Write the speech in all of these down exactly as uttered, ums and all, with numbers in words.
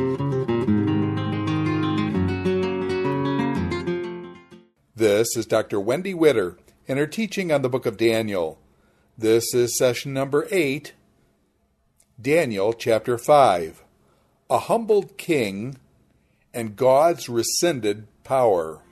This is Doctor Wendy Witter and her teaching on the book of Daniel. This is session number eight, Daniel chapter five, a humbled king and God's rescinded power.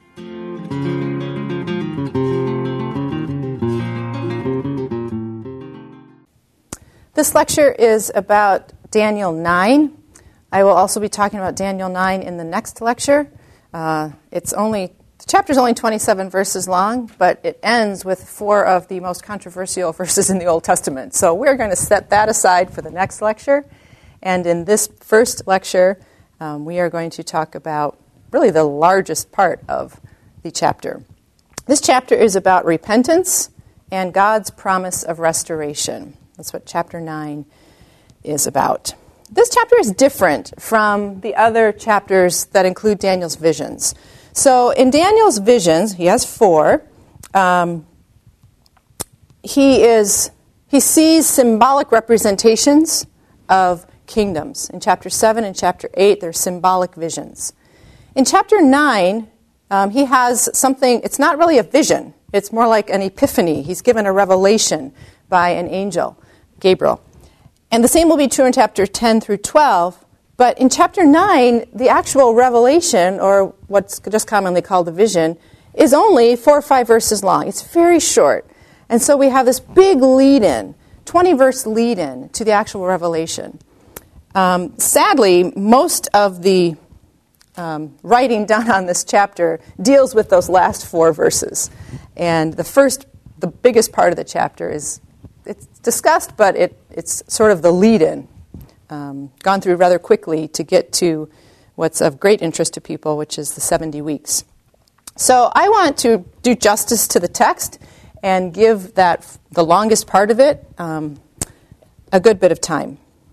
This lecture is about Daniel nine. I will also be talking about Daniel nine in the next lecture. Uh, it's only the chapter is only twenty-seven verses long, but it ends with four of the most controversial verses in the Old Testament. So we're going to set that aside for the next lecture. And in this first lecture, um, we are going to talk about really the largest part of the chapter. This chapter is about repentance and God's promise of restoration. That's what chapter nine is about. This chapter is different from the other chapters that include Daniel's visions. So in Daniel's visions, he has four, um, he is he sees symbolic representations of kingdoms. In chapter seven and chapter eight, they're symbolic visions. In chapter nine, um, he has something, it's not really a vision, it's more like an epiphany. He's given a revelation by an angel, Gabriel. And the same will be true in chapter ten through twelve. But in chapter nine, the actual revelation, or what's just commonly called the vision, is only four or five verses long. It's very short. And so we have this big lead-in, twenty-verse lead-in to the actual revelation. Um, sadly, most of the um, writing done on this chapter deals with those last four verses. And the first, the biggest part of the chapter is, it's discussed, but it, it's sort of the lead-in. Um, gone through rather quickly to get to what's of great interest to people, which is the seventy weeks. So I want to do justice to the text and give that the longest part of it um, a good bit of time.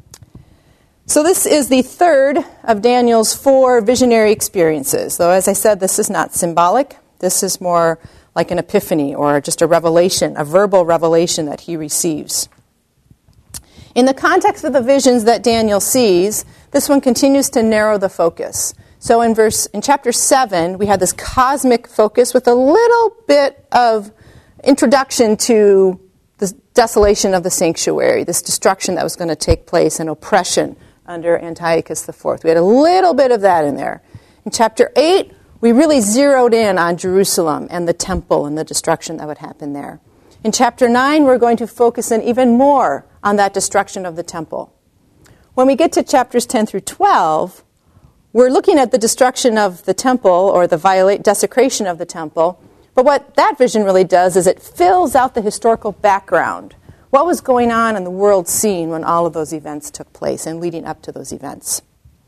So this is the third of Daniel's four visionary experiences. Though, as I said, this is not symbolic. This is more like an epiphany or just a revelation, a verbal revelation that he receives. In the context of the visions that Daniel sees, this one continues to narrow the focus. So in verse in chapter seven, we had this cosmic focus with a little bit of introduction to the desolation of the sanctuary, this destruction that was going to take place and oppression under Antiochus the fourth. We had a little bit of that in there. In chapter eight, we really zeroed in on Jerusalem and the temple and the destruction that would happen there. In chapter nine, we're going to focus in even more on that destruction of the temple. When we get to chapters ten through twelve, we're looking at the destruction of the temple or the violate desecration of the temple. But what that vision really does is it fills out the historical background. What was going on in the world scene when all of those events took place and leading up to those events.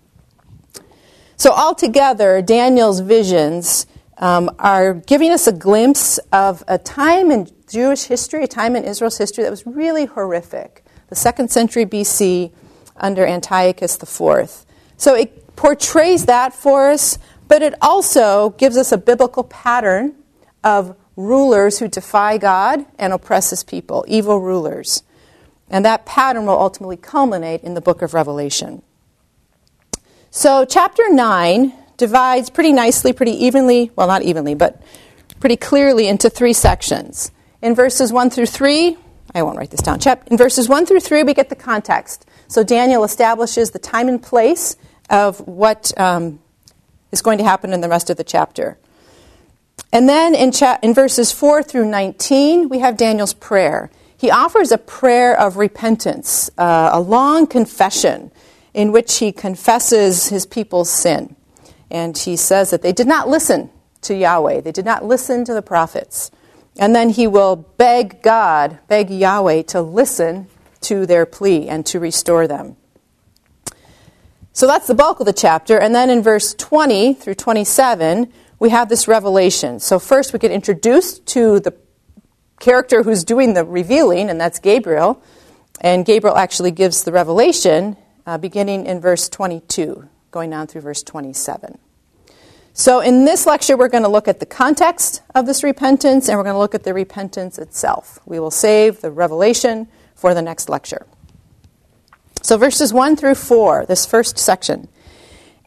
So altogether, Daniel's visions um, are giving us a glimpse of a time in Jewish history, a time in Israel's history that was really horrific. The second century B C under Antiochus the fourth. So it portrays that for us, but it also gives us a biblical pattern of rulers who defy God and oppress his people, evil rulers. And that pattern will ultimately culminate in the book of Revelation. So chapter nine divides pretty nicely, pretty evenly, well, not evenly, but pretty clearly into three sections. In verses one through three, I won't write this down. In verses one through three, we get the context. So Daniel establishes the time and place of what um, is going to happen in the rest of the chapter. And then in, cha- in verses four through nineteen, we have Daniel's prayer. He offers a prayer of repentance, uh, a long confession in which he confesses his people's sin. And he says that they did not listen to Yahweh. They did not listen to the prophets. And then he will beg God, beg Yahweh to listen to their plea and to restore them. So that's the bulk of the chapter. And then in verse twenty through twenty-seven, we have this revelation. So first we get introduced to the character who's doing the revealing, and that's Gabriel. And Gabriel actually gives the revelation uh, beginning in verse twenty-two, going down through verse twenty-seven. So in this lecture, we're going to look at the context of this repentance, and we're going to look at the repentance itself. We will save the revelation for the next lecture. So verses one through four, this first section.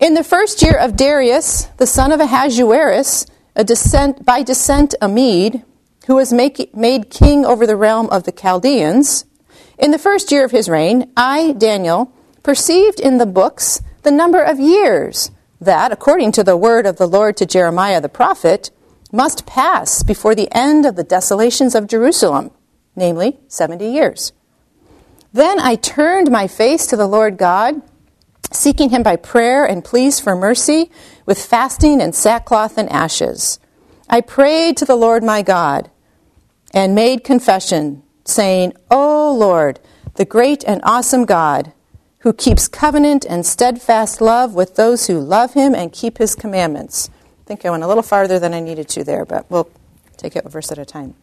In the first year of Darius, the son of Ahasuerus, a descent, by descent a Mede, who was make, made king over the realm of the Chaldeans, in the first year of his reign, I, Daniel, perceived in the books the number of years that, according to the word of the Lord to Jeremiah the prophet, must pass before the end of the desolations of Jerusalem, namely seventy years. Then I turned my face to the Lord God, seeking him by prayer and pleas for mercy, with fasting and sackcloth and ashes. I prayed to the Lord my God and made confession, saying, O Lord, the great and awesome God, who keeps covenant and steadfast love with those who love him and keep his commandments. I think I went a little farther than I needed to there, but we'll take it a verse at a time.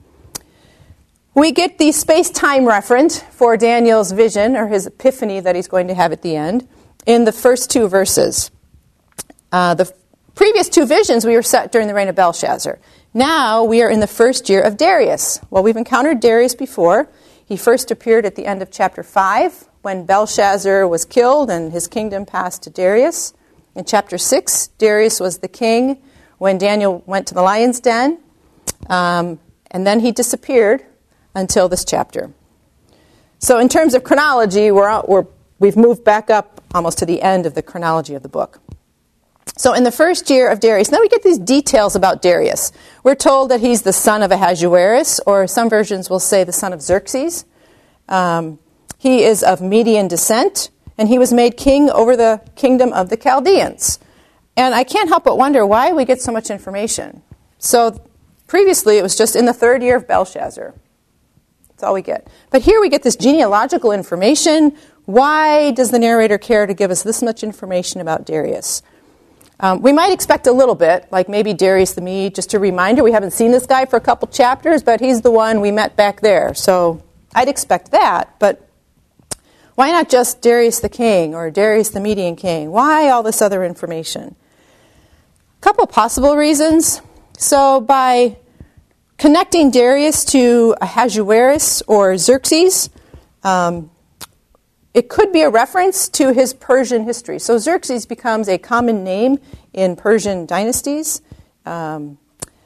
We get the space-time reference for Daniel's vision, or his epiphany that he's going to have at the end, in the first two verses. Uh, the previous two visions we were set during the reign of Belshazzar. Now we are in the first year of Darius. Well, we've encountered Darius before. He first appeared at the end of chapter five, when Belshazzar was killed and his kingdom passed to Darius. In chapter six, Darius was the king when Daniel went to the lion's den, um, and then he disappeared until this chapter. So in terms of chronology, we're, out, we're we've moved back up almost to the end of the chronology of the book. So in the first year of Darius, now we get these details about Darius. We're told that he's the son of Ahasuerus, or some versions will say the son of Xerxes. Um, he is of Median descent, and he was made king over the kingdom of the Chaldeans. And I can't help but wonder why we get so much information. So previously it was just in the third year of Belshazzar. That's all we get. But here we get this genealogical information. Why does the narrator care to give us this much information about Darius? Um, we might expect a little bit, like maybe Darius the Mede, just a reminder. We haven't seen this guy for a couple chapters, but he's the one we met back there. So I'd expect that, but why not just Darius the king or Darius the Median king? Why all this other information? A couple possible reasons. So by connecting Darius to Ahasuerus or Xerxes, um, it could be a reference to his Persian history. So Xerxes becomes a common name in Persian dynasties. Um,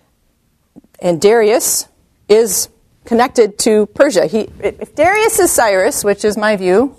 and Darius is connected to Persia. He, if Darius is Cyrus, which is my view,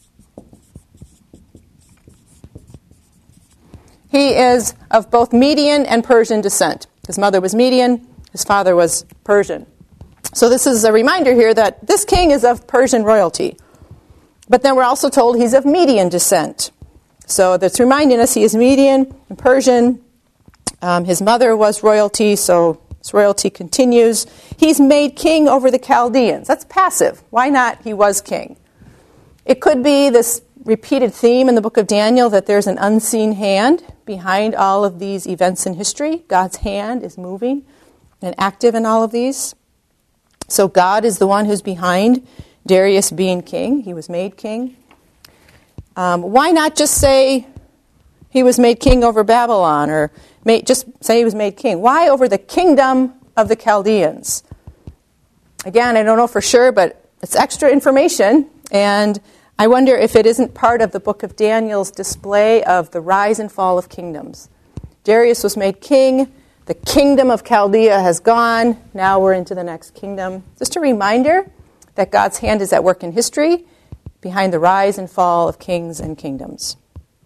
he is of both Median and Persian descent. His mother was Median, his father was Persian. So this is a reminder here that this king is of Persian royalty. But then we're also told he's of Median descent. So that's reminding us he is Median and Persian. Um, his mother was royalty, so his royalty continues. He's made king over the Chaldeans. That's passive. Why not he was king? It could be this repeated theme in the book of Daniel that there's an unseen hand behind all of these events in history. God's hand is moving and active in all of these. So God is the one who's behind Darius being king. He was made king. Um, why not just say he was made king over Babylon, or made, just say he was made king? Why over the kingdom of the Chaldeans? Again, I don't know for sure, but it's extra information, and I wonder if it isn't part of the book of Daniel's display of the rise and fall of kingdoms. Darius was made king. The kingdom of Chaldea has gone. Now we're into the next kingdom. Just a reminder that God's hand is at work in history behind the rise and fall of kings and kingdoms.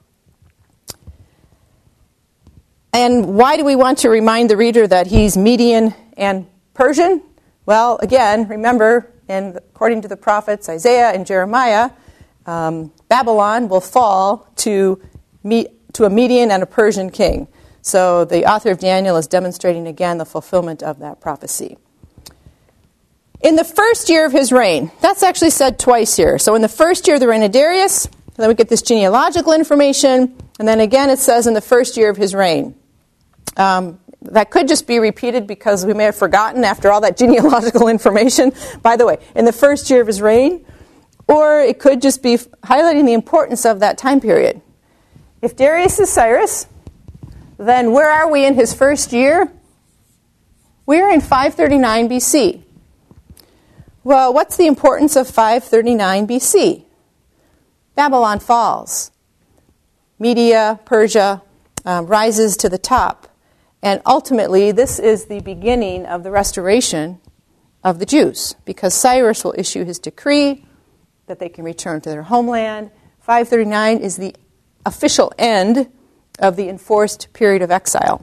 And why do we want to remind the reader that he's Median and Persian? Well, again, remember, in, according to the prophets Isaiah and Jeremiah, um, Babylon will fall to, me, to a Median and a Persian king. So the author of Daniel is demonstrating again the fulfillment of that prophecy. In the first year of his reign, that's actually said twice here. So in the first year of the reign of Darius, then we get this genealogical information, and then again it says in the first year of his reign. Um, that could just be repeated because we may have forgotten after all that genealogical information. By the way, in the first year of his reign, or it could just be highlighting the importance of that time period. If Darius is Cyrus, then where are we in his first year? We're in five thirty-nine B C. Well, what's the importance of five thirty-nine B C? Babylon falls. Media, Persia, um, rises to the top. And ultimately, this is the beginning of the restoration of the Jews, because Cyrus will issue his decree that they can return to their homeland. five thirty-nine is the official end of the enforced period of exile.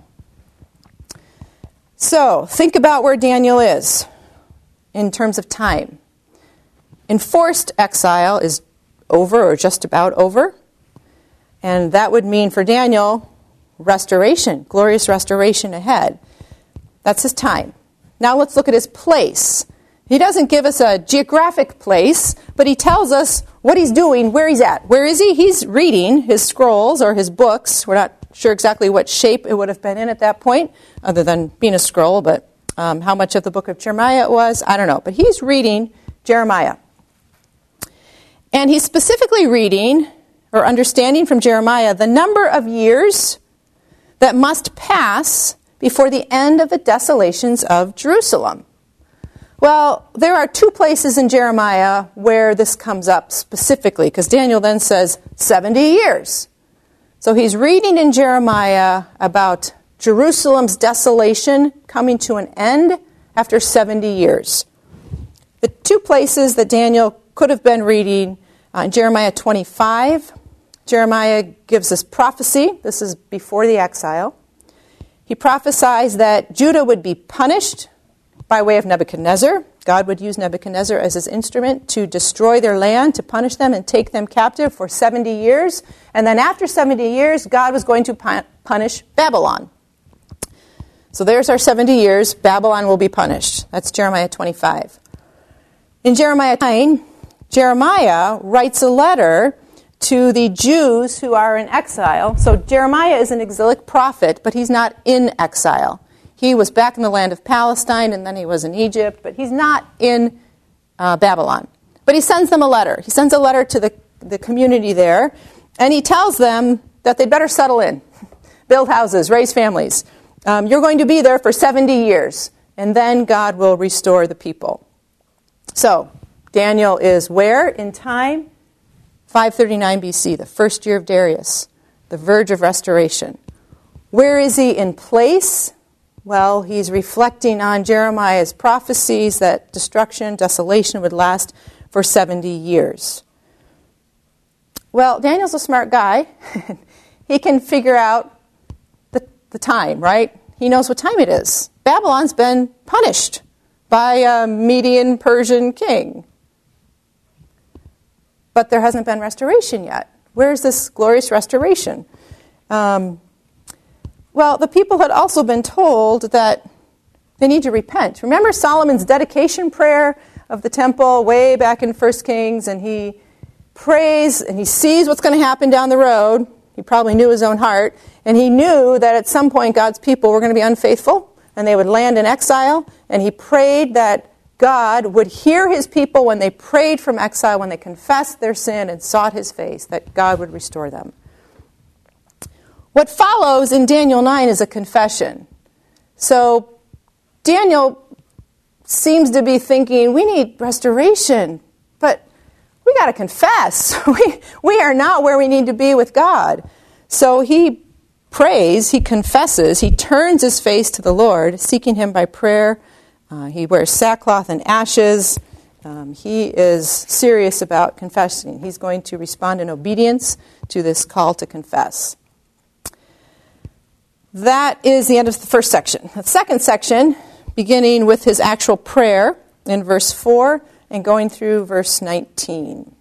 So, think about where Daniel is in terms of time. Enforced exile is over or just about over. And that would mean for Daniel, restoration, glorious restoration ahead. That's his time. Now let's look at his place. He doesn't give us a geographic place, but he tells us what he's doing, where he's at. Where is he? He's reading his scrolls or his books. We're not sure exactly what shape it would have been in at that point, other than being a scroll, but um, how much of the book of Jeremiah it was, I don't know. But he's reading Jeremiah. And he's specifically reading or understanding from Jeremiah the number of years that must pass before the end of the desolations of Jerusalem. Well, there are two places in Jeremiah where this comes up specifically, because Daniel then says seventy years. So he's reading in Jeremiah about Jerusalem's desolation coming to an end after seventy years. The two places that Daniel could have been reading, uh, in Jeremiah twenty-five, Jeremiah gives this prophecy. This is before the exile. He prophesies that Judah would be punished by way of Nebuchadnezzar. God would use Nebuchadnezzar as his instrument to destroy their land, to punish them and take them captive for seventy years. And then after seventy years, God was going to punish Babylon. So there's our seventy years. Babylon will be punished. That's Jeremiah twenty-five. In Jeremiah nine, Jeremiah writes a letter to the Jews who are in exile. So Jeremiah is an exilic prophet, but he's not in exile. He was back in the land of Palestine, and then he was in Egypt, but he's not in uh, Babylon. But he sends them a letter. He sends a letter to the, the community there, and he tells them that they better settle in, build houses, raise families. Um, you're going to be there for seventy years, and then God will restore the people. So Daniel is where in time? five thirty-nine B C, the first year of Darius, the verge of restoration. Where is he in place? Well, he's reflecting on Jeremiah's prophecies that destruction, desolation would last for seventy years. Well, Daniel's a smart guy. He can figure out the, the time, right? He knows what time it is. Babylon's been punished by a Median Persian king. But there hasn't been restoration yet. Where's this glorious restoration? Um, well, the people had also been told that they need to repent. Remember Solomon's dedication prayer of the temple way back in First Kings, and he prays and he sees what's going to happen down the road. He probably knew his own heart, and he knew that at some point God's people were going to be unfaithful and they would land in exile, and he prayed that God would hear his people when they prayed from exile, when they confessed their sin and sought his face, that God would restore them. What follows in Daniel nine is a confession. So Daniel seems to be thinking, we need restoration, but we got to confess. we, we are not where we need to be with God. So he prays, he confesses, he turns his face to the Lord, seeking him by prayer. Uh, he wears sackcloth and ashes. Um, he is serious about confessing. He's going to respond in obedience to this call to confess. That is the end of the first section. The second section, beginning with his actual prayer in verse four and going through verse nineteen.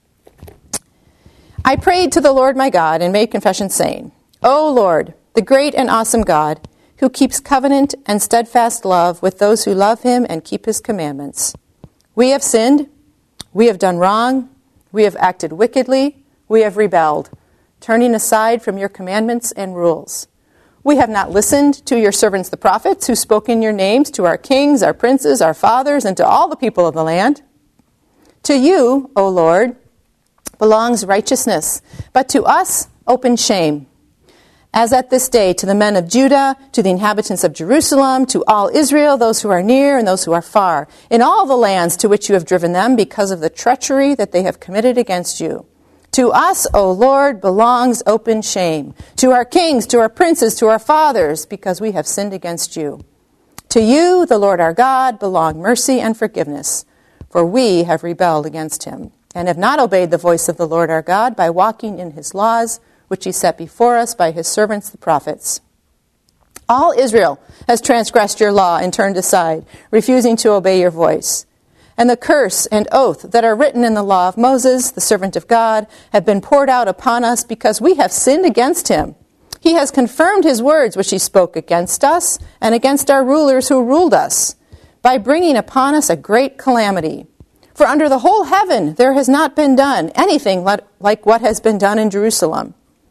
I prayed to the Lord my God and made confession saying, O Lord, the great and awesome God, who keeps covenant and steadfast love with those who love him and keep his commandments. We have sinned, we have done wrong, we have acted wickedly, we have rebelled, turning aside from your commandments and rules. We have not listened to your servants the prophets, who spoke in your names to our kings, our princes, our fathers, and to all the people of the land. To you, O Lord, belongs righteousness, but to us open shame. As at this day, to the men of Judah, to the inhabitants of Jerusalem, to all Israel, those who are near and those who are far, in all the lands to which you have driven them because of the treachery that they have committed against you. To us, O Lord, belongs open shame, to our kings, to our princes, to our fathers, because we have sinned against you. To you, the Lord our God, belong mercy and forgiveness, for we have rebelled against him, and have not obeyed the voice of the Lord our God by walking in his laws, which he set before us by his servants the prophets. All Israel has transgressed your law and turned aside, refusing to obey your voice. And the curse and oath that are written in the law of Moses, the servant of God, have been poured out upon us because we have sinned against him. He has confirmed his words which he spoke against us and against our rulers who ruled us, by bringing upon us a great calamity. For under the whole heaven there has not been done anything like what has been done in Jerusalem.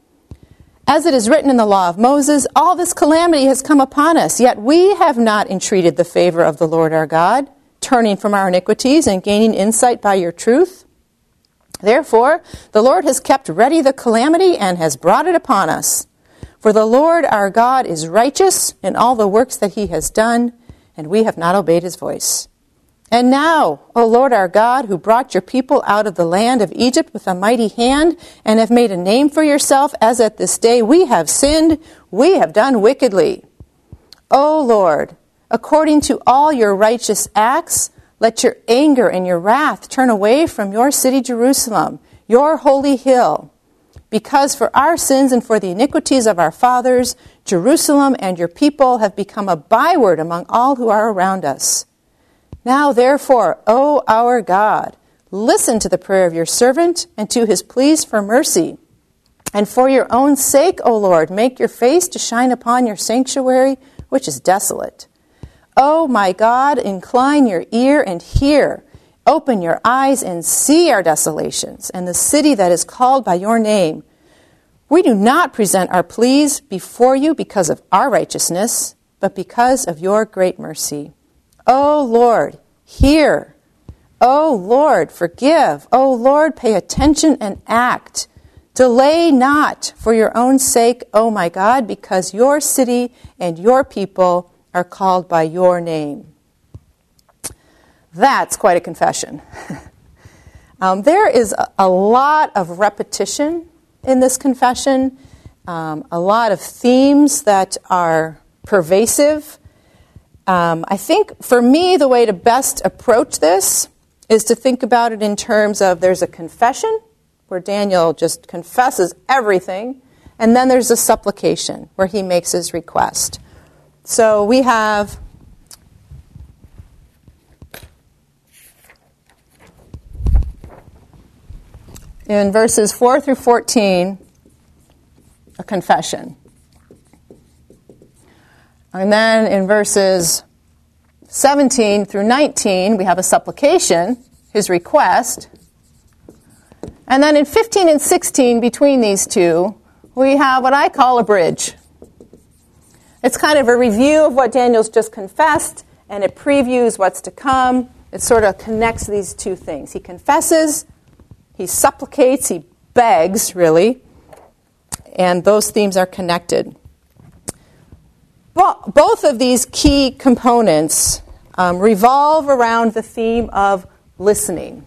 As it is written in the law of Moses, all this calamity has come upon us, yet we have not entreated the favor of the Lord our God, turning from our iniquities and gaining insight by your truth. Therefore, the Lord has kept ready the calamity and has brought it upon us. For the Lord our God is righteous in all the works that he has done, and we have not obeyed his voice. And now, O Lord our God, who brought your people out of the land of Egypt with a mighty hand, and have made a name for yourself, as at this day we have sinned, we have done wickedly. O Lord, according to all your righteous acts, let your anger and your wrath turn away from your city Jerusalem, your holy hill. Because for our sins and for the iniquities of our fathers, Jerusalem and your people have become a byword among all who are around us. Now therefore, O our God, listen to the prayer of your servant and to his pleas for mercy. And for your own sake, O Lord, make your face to shine upon your sanctuary, which is desolate. O my God, incline your ear and hear. Open your eyes and see our desolations and the city that is called by your name. We do not present our pleas before you because of our righteousness, but because of your great mercy. O Lord, hear. O Lord, forgive. O Lord, pay attention and act. Delay not for your own sake, O my God, because your city and your people are called by your name. That's quite a confession. um, there is a, a lot of repetition in this confession, um, a lot of themes that are pervasive. Um, I think for me, the way to best approach this is to think about it in terms of there's a confession where Daniel just confesses everything, and then there's a supplication where he makes his request. So we have in verses four through fourteen a confession. And then in verses seventeen through nineteen, we have a supplication, his request. And then in fifteen and sixteen, between these two, we have what I call a bridge. It's kind of a review of what Daniel's just confessed, and it previews what's to come. It sort of connects these two things. He confesses, he supplicates, he begs, really, and those themes are connected. Well, both of these key components um, revolve around the theme of listening.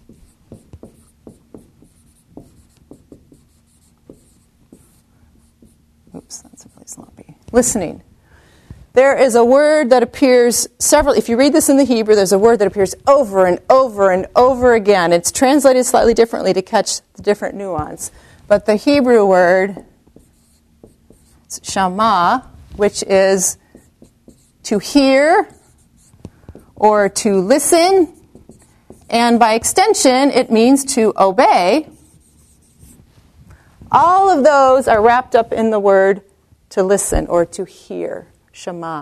Oops, that's really sloppy. Listening. There is a word that appears several, if you read this in the Hebrew, there's a word that appears over and over and over again. It's translated slightly differently to catch the different nuance. But the Hebrew word, shama, which is to hear or to listen, and by extension, it means to obey. All of those are wrapped up in the word to listen or to hear, shema.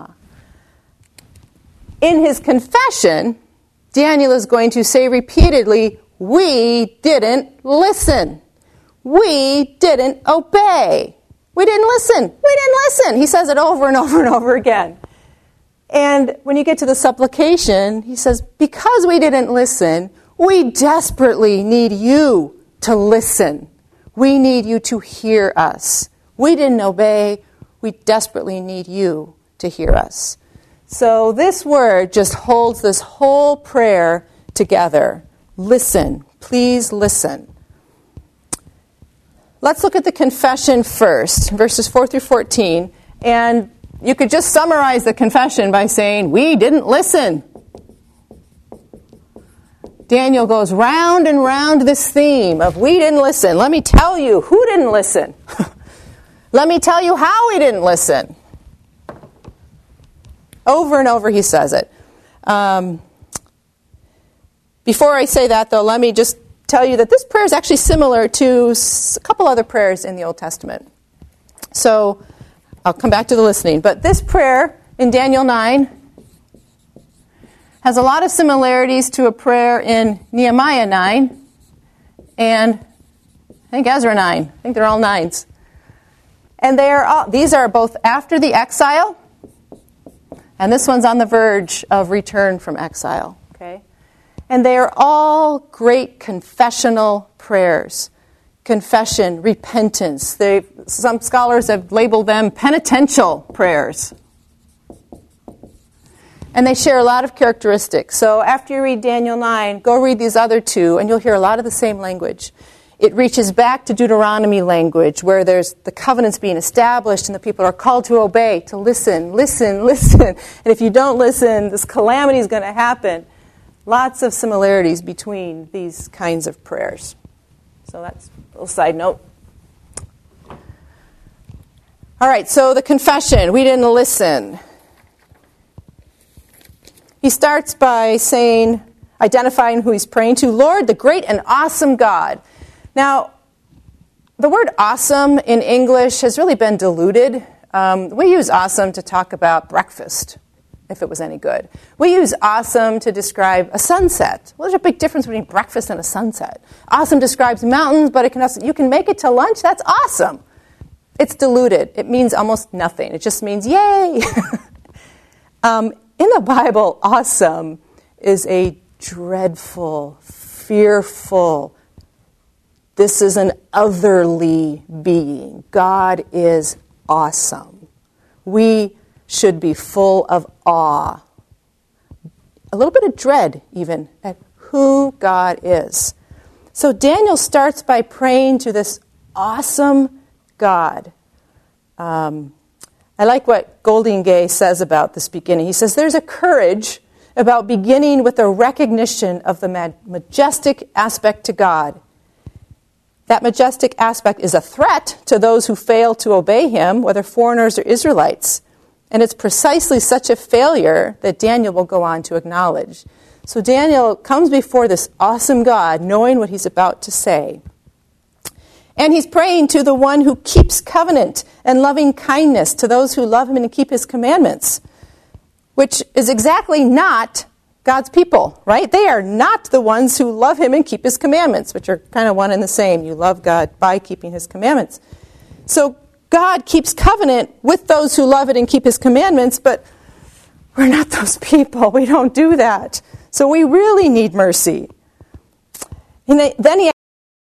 In his confession, Daniel is going to say repeatedly, we didn't listen. We didn't obey. We didn't listen. We didn't listen. He says it over and over and over again. And when you get to the supplication, he says, because we didn't listen, we desperately need you to listen. We need you to hear us. We didn't obey. We desperately need you to hear us. So this word just holds this whole prayer together. Listen. Please listen. let's look at the confession first, verses four through fourteen. And you could just summarize the confession by saying, we didn't listen. Daniel goes round and round this theme of we didn't listen. Let me tell you who didn't listen. Let me tell you how we didn't listen. Over and over he says it. Um, before I say that, though, let me just tell you that this prayer is actually similar to a couple other prayers in the Old Testament. So I'll come back to the listening. But this prayer in Daniel nine has a lot of similarities to a prayer in Nehemiah nine and I think Ezra nine. I think they're all nines. And they are all, these are both after the exile, and this one's on the verge of return from exile. Okay? And they are all great confessional prayers. Confession, repentance. They, some scholars have labeled them penitential prayers. And they share a lot of characteristics. So after you read Daniel nine, go read these other two, and you'll hear a lot of the same language. It reaches back to Deuteronomy language, where there's the covenants being established, and the people are called to obey, to listen, listen, listen. And if you don't listen, this calamity is going to happen. Lots of similarities between these kinds of prayers. So that's a little side note. All right, so the confession. We didn't listen. He starts by saying, identifying who he's praying to. Lord, the great and awesome God. Now, the word awesome in English has really been diluted. Um, we use awesome to talk about breakfast, if it was any good. We use awesome to describe a sunset. Well, there's a big difference between breakfast and a sunset. Awesome describes mountains, but it can also, you can make it to lunch. That's awesome. It's diluted. It means almost nothing. It just means yay. um, in the Bible, awesome is a dreadful, fearful, this is an otherly being. God is awesome. We should be full of awe, a little bit of dread even, at who God is. So Daniel starts by praying to this awesome God. Um, I like what Golding Gay says about this beginning. He says, there's a courage about beginning with a recognition of the majestic aspect to God. That majestic aspect is a threat to those who fail to obey him, whether foreigners or Israelites. And it's precisely such a failure that Daniel will go on to acknowledge. So Daniel comes before this awesome God, knowing what he's about to say. And he's praying to the one who keeps covenant and loving kindness to those who love him and keep his commandments, which is exactly not God's people, right? They are not the ones who love him and keep his commandments, which are kind of one and the same. You love God by keeping his commandments. So God keeps covenant with those who love it and keep his commandments, but we're not those people. We don't do that. So we really need mercy. And then he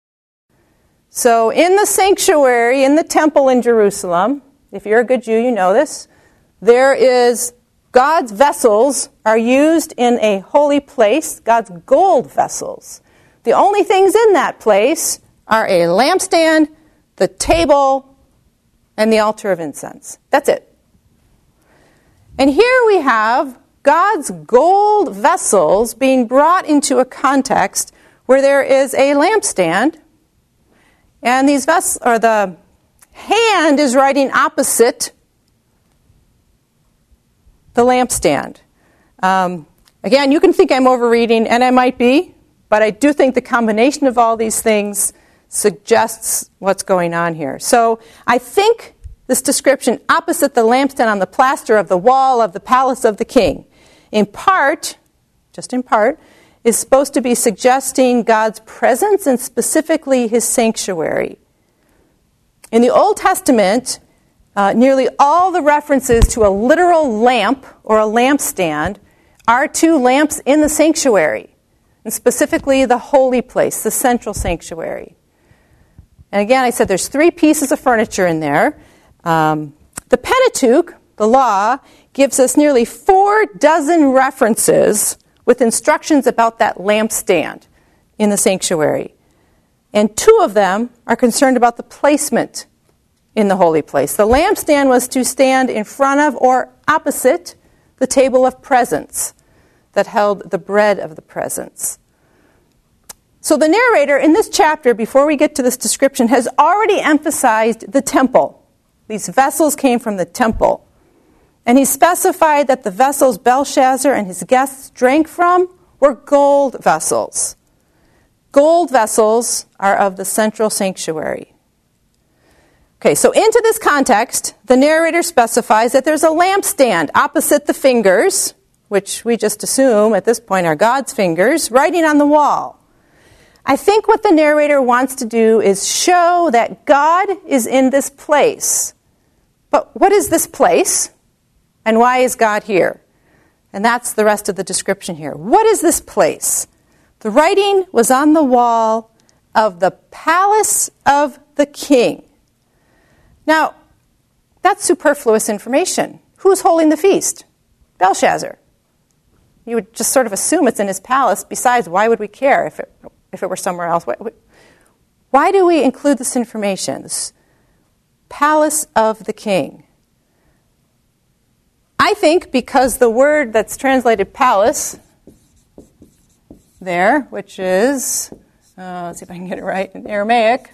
So in the sanctuary, in the temple in Jerusalem, if you're a good Jew, you know this, there is God's vessels are used in a holy place, God's gold vessels. The only things in that place are a lampstand, the table, and the altar of incense. That's it. And here we have God's gold vessels being brought into a context where there is a lampstand, and these vessels, or the hand is writing opposite the lampstand. Um, again, you can think I'm overreading, and I might be, but I do think the combination of all these things suggests what's going on here. So I think this description, opposite the lampstand on the plaster of the wall of the palace of the king, in part, just in part, is supposed to be suggesting God's presence and specifically his sanctuary. In the Old Testament, uh, nearly all the references to a literal lamp or a lampstand are to lamps in the sanctuary, and specifically the holy place, the central sanctuary. And again, I said there's three pieces of furniture in there. Um, the Pentateuch, the law, gives us nearly four dozen references with instructions about that lampstand in the sanctuary. And two of them are concerned about the placement in the holy place. The lampstand was to stand in front of or opposite the table of presence that held the bread of the presence. So the narrator in this chapter, before we get to this description, has already emphasized the temple. These vessels came from the temple. And he specified that the vessels Belshazzar and his guests drank from were gold vessels. Gold vessels are of the central sanctuary. Okay, so into this context, the narrator specifies that there's a lampstand opposite the fingers, which we just assume at this point are God's fingers, writing on the wall. I think what the narrator wants to do is show that God is in this place. But what is this place? And why is God here? And that's the rest of the description here. What is this place? The writing was on the wall of the palace of the king. Now, that's superfluous information. Who's holding the feast? Belshazzar. You would just sort of assume it's in his palace. Besides, why would we care if it, if it were somewhere else? Why do we include this information? This palace of the king. I think because the word that's translated palace there, which is, uh, let's see if I can get it right, in Aramaic,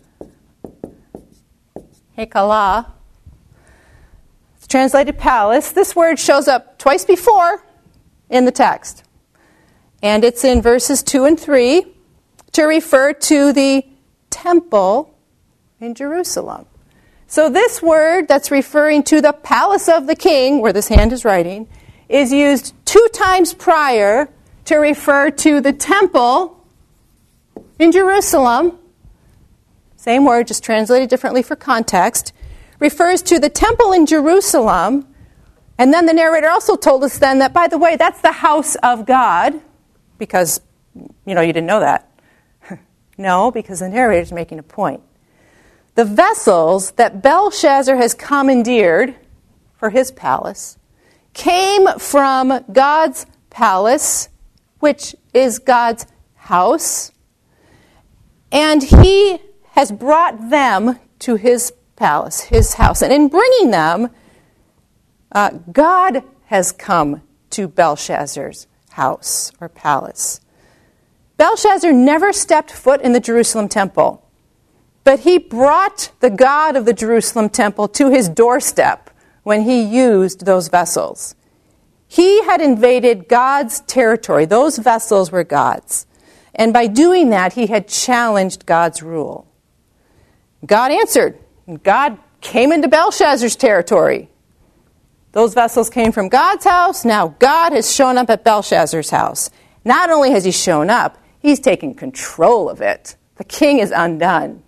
Hekalah. It's translated palace. This word shows up twice before in the text. And it's in verses two and three to refer to the temple in Jerusalem. So this word that's referring to the palace of the king, where this hand is writing, is used two times prior to refer to the temple in Jerusalem. Same word, just translated differently for context, refers to the temple in Jerusalem. And then the narrator also told us then that, by the way, that's the house of God, because, you know, you didn't know that. No, because the narrator's making a point. The vessels that Belshazzar has commandeered for his palace came from God's palace, which is God's house, and he has brought them to his palace, his house. And in bringing them, uh, God has come to Belshazzar's house or palace. Belshazzar never stepped foot in the Jerusalem temple, but he brought the God of the Jerusalem temple to his doorstep when he used those vessels. He had invaded God's territory. Those vessels were God's. And by doing that, he had challenged God's rule. God answered. God came into Belshazzar's territory. Those vessels came from God's house. Now God has shown up at Belshazzar's house. Not only has he shown up, he's taken control of it. The king is undone.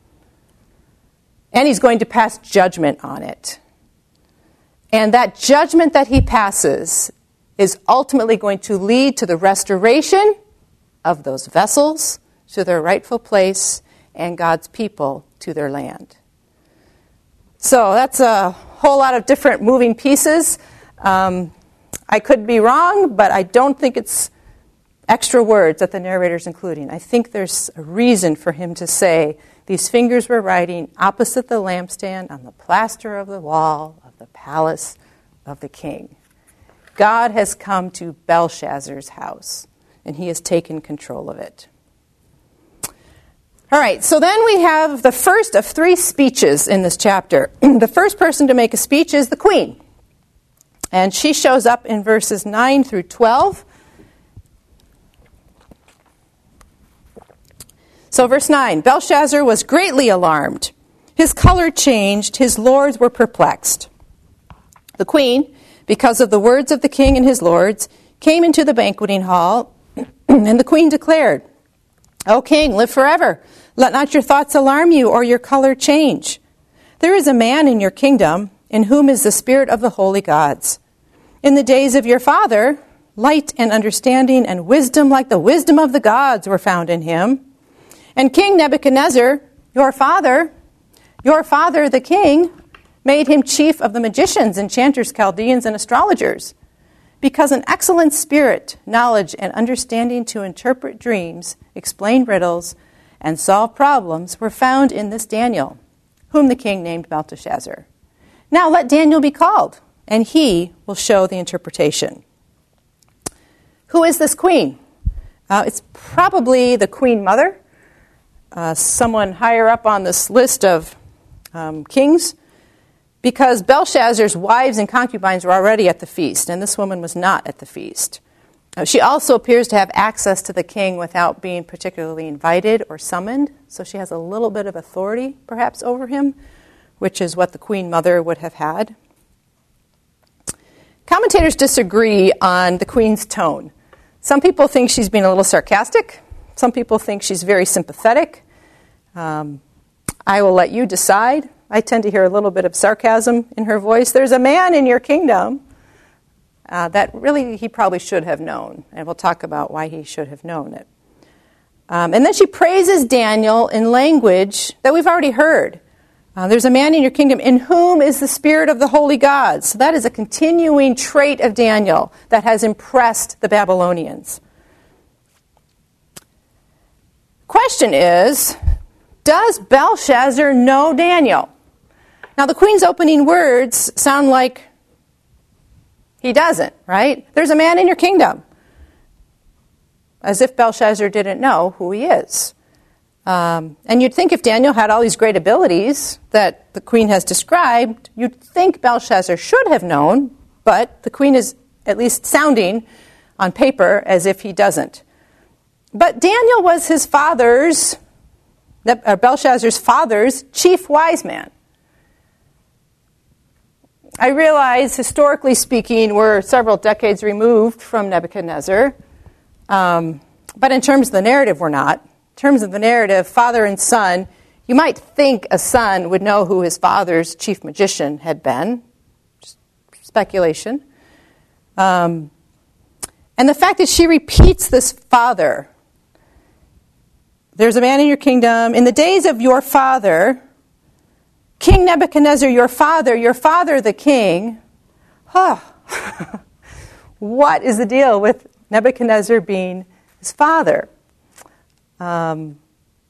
And he's going to pass judgment on it. And that judgment that he passes is ultimately going to lead to the restoration of those vessels to their rightful place and God's people to their land. So that's a whole lot of different moving pieces. Um, I could be wrong, but I don't think it's extra words that the narrator's including. I think there's a reason for him to say these fingers were writing opposite the lampstand on the plaster of the wall of the palace of the king. God has come to Belshazzar's house, and he has taken control of it. All right, so then we have the first of three speeches in this chapter. The first person to make a speech is the queen. And she shows up in verses nine through twelve. So verse nine, Belshazzar was greatly alarmed. His color changed. His lords were perplexed. The queen, because of the words of the king and his lords, came into the banqueting hall, and the queen declared, O king, live forever. Let not your thoughts alarm you or your color change. There is a man in your kingdom in whom is the spirit of the holy gods. In the days of your father, light and understanding and wisdom like the wisdom of the gods were found in him. And King Nebuchadnezzar, your father, your father the king, made him chief of the magicians, enchanters, Chaldeans, and astrologers, because an excellent spirit, knowledge, and understanding to interpret dreams, explain riddles, and solve problems were found in this Daniel, whom the king named Belteshazzar. Now let Daniel be called, and he will show the interpretation. Who is this queen? Uh, it's probably the queen mother, uh, someone higher up on this list of um, kings, because Belshazzar's wives and concubines were already at the feast, and this woman was not at the feast. Uh, she also appears to have access to the king without being particularly invited or summoned, so she has a little bit of authority, perhaps, over him, which is what the queen mother would have had. Commentators disagree on the queen's tone. Some people think she's being a little sarcastic. Some people think she's very sympathetic. Um, I will let you decide. I tend to hear a little bit of sarcasm in her voice. There's a man in your kingdom uh, that really he probably should have known, and we'll talk about why he should have known it. Um, and then she praises Daniel in language that we've already heard. Uh, there's a man in your kingdom in whom is the spirit of the holy gods. So that is a continuing trait of Daniel that has impressed the Babylonians. Question is, does Belshazzar know Daniel? Now the queen's opening words sound like he doesn't, right? There's a man in your kingdom. As if Belshazzar didn't know who he is. Um, and you'd think if Daniel had all these great abilities that the queen has described, you'd think Belshazzar should have known, but the queen is at least sounding on paper as if he doesn't. But Daniel was his father's, uh, Belshazzar's father's chief wise man. I realize, historically speaking, we're several decades removed from Nebuchadnezzar, um, but in terms of the narrative, we're not. In terms of the narrative, father and son, you might think a son would know who his father's chief magician had been. Just speculation. Um, and the fact that she repeats this father, there's a man in your kingdom, in the days of your father, King Nebuchadnezzar, your father, your father the king. Huh. What is the deal with Nebuchadnezzar being his father? Um,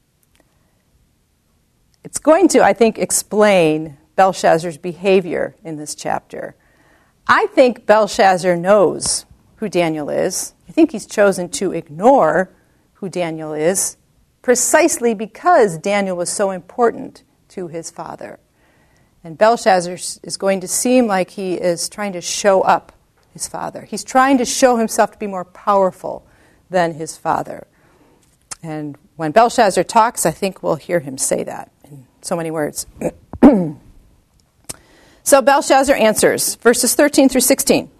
it's going to, I think, explain Belshazzar's behavior in this chapter. I think Belshazzar knows who Daniel is. I think he's chosen to ignore who Daniel is precisely because Daniel was so important to his father. And Belshazzar is going to seem like he is trying to show up his father. He's trying to show himself to be more powerful than his father. And when Belshazzar talks, I think we'll hear him say that in so many words. So Belshazzar answers, verses thirteen through sixteen.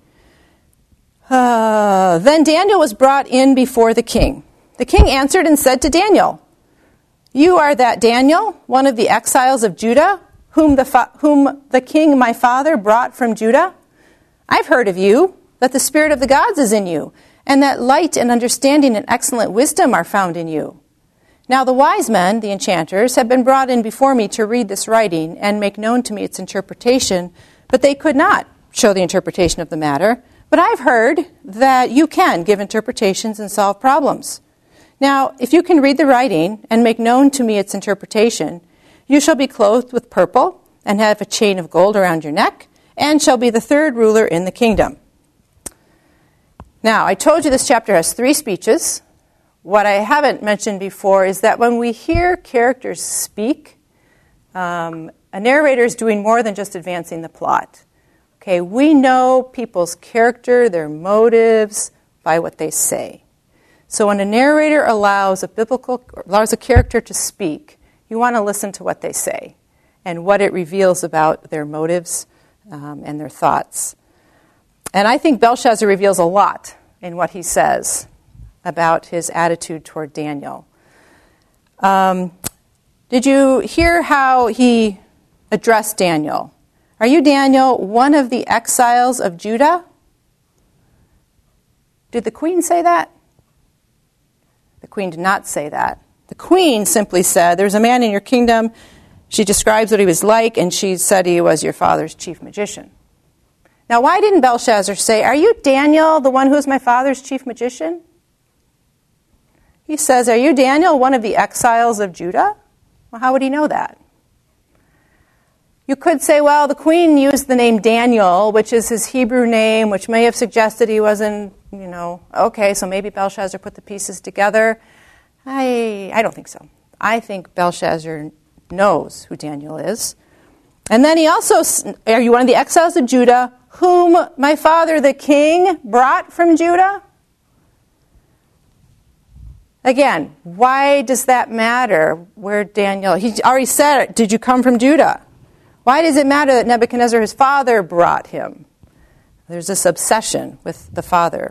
Uh, then Daniel was brought in before the king. The king answered and said to Daniel, "You are that Daniel, one of the exiles of Judah, whom the, fa- whom the king my father brought from Judah? I've heard of you, that the spirit of the gods is in you, and that light and understanding and excellent wisdom are found in you. Now the wise men, the enchanters, have been brought in before me to read this writing and make known to me its interpretation, but they could not show the interpretation of the matter. But I've heard that you can give interpretations and solve problems. Now, if you can read the writing and make known to me its interpretation, you shall be clothed with purple and have a chain of gold around your neck, and shall be the third ruler in the kingdom." Now, I told you this chapter has three speeches. What I haven't mentioned before is that when we hear characters speak, um, a narrator is doing more than just advancing the plot. Okay, we know people's character, their motives, by what they say. So when a narrator allows a biblical allows a character to speak, you want to listen to what they say and what it reveals about their motives um, and their thoughts. And I think Belshazzar reveals a lot in what he says about his attitude toward Daniel. Um, did you hear how he addressed Daniel? "Are you, Daniel, one of the exiles of Judah?" Did the queen say that? The queen did not say that. The queen simply said, "There's a man in your kingdom." She describes what he was like, and she said he was your father's chief magician. Now, why didn't Belshazzar say, "Are you Daniel, the one who is my father's chief magician"? He says, "Are you Daniel, one of the exiles of Judah?" Well, how would he know that? You could say, well, the queen used the name Daniel, which is his Hebrew name, which may have suggested he wasn't, you know, okay, so maybe Belshazzar put the pieces together. I, I don't think so. I think Belshazzar knows who Daniel is. And then he also, "Are you one of the exiles of Judah, whom my father the king brought from Judah?" Again, why does that matter where Daniel, he already said, "Did you come from Judah?" Why does it matter that Nebuchadnezzar, his father, brought him? There's this obsession with the father.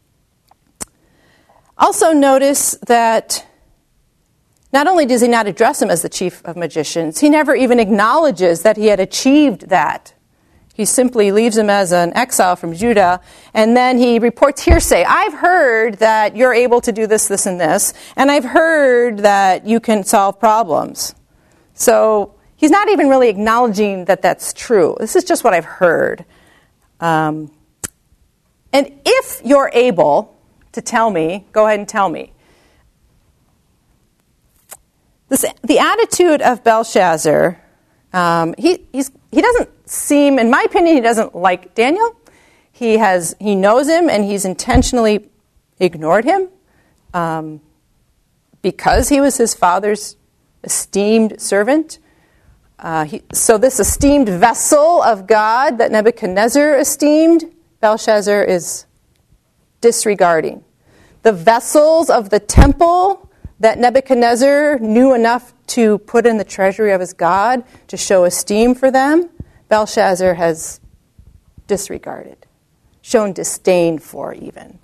Also notice that not only does he not address him as the chief of magicians, he never even acknowledges that he had achieved that. He simply leaves him as an exile from Judah, and then he reports hearsay. "I've heard that you're able to do this, this, and this, and I've heard that you can solve problems." So he's not even really acknowledging that that's true. This is just what I've heard. Um, and if you're able to tell me, go ahead and tell me. This, the attitude of Belshazzar, um, he he's, he doesn't seem, in my opinion, he doesn't like Daniel. He has he knows him, and he's intentionally ignored him um, because he was his father's esteemed servant. Uh, he, so this esteemed vessel of God that Nebuchadnezzar esteemed, Belshazzar is disregarding. The vessels of the temple that Nebuchadnezzar knew enough to put in the treasury of his God to show esteem for them, Belshazzar has disregarded, shown disdain for even.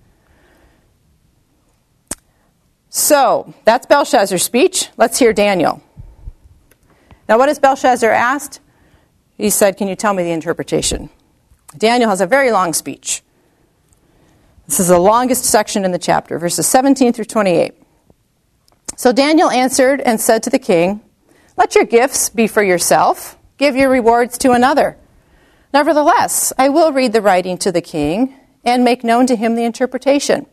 So, that's Belshazzar's speech. Let's hear Daniel. Now, what has Belshazzar asked? He said, "Can you tell me the interpretation?" Daniel has a very long speech. This is the longest section in the chapter, verses seventeen through twenty-eight. So Daniel answered and said to the king, "Let your gifts be for yourself. Give your rewards to another. Nevertheless, I will read the writing to the king and make known to him the interpretation."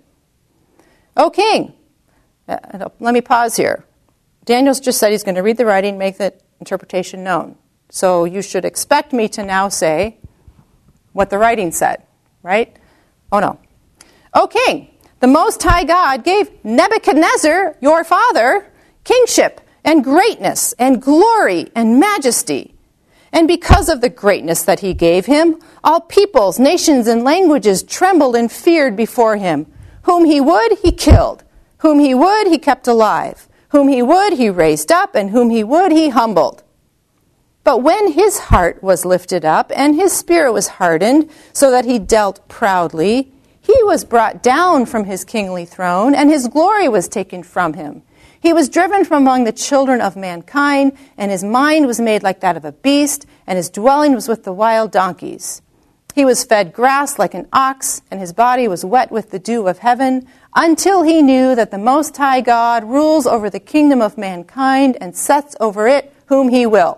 O king, uh, let me pause here. Daniel's just said he's going to read the writing, make the interpretation known. So you should expect me to now say what the writing said, right? Oh no. "O king, the Most High God gave Nebuchadnezzar, your father, kingship and greatness and glory and majesty. And because of the greatness that he gave him, all peoples, nations, and languages trembled and feared before him. Whom he would, he killed. Whom he would, he kept alive. Whom he would, he raised up, and whom he would, he humbled. But when his heart was lifted up, and his spirit was hardened, so that he dealt proudly, he was brought down from his kingly throne, and his glory was taken from him. He was driven from among the children of mankind, and his mind was made like that of a beast, and his dwelling was with the wild donkeys. He was fed grass like an ox, and his body was wet with the dew of heaven, until he knew that the Most High God rules over the kingdom of mankind and sets over it whom he will."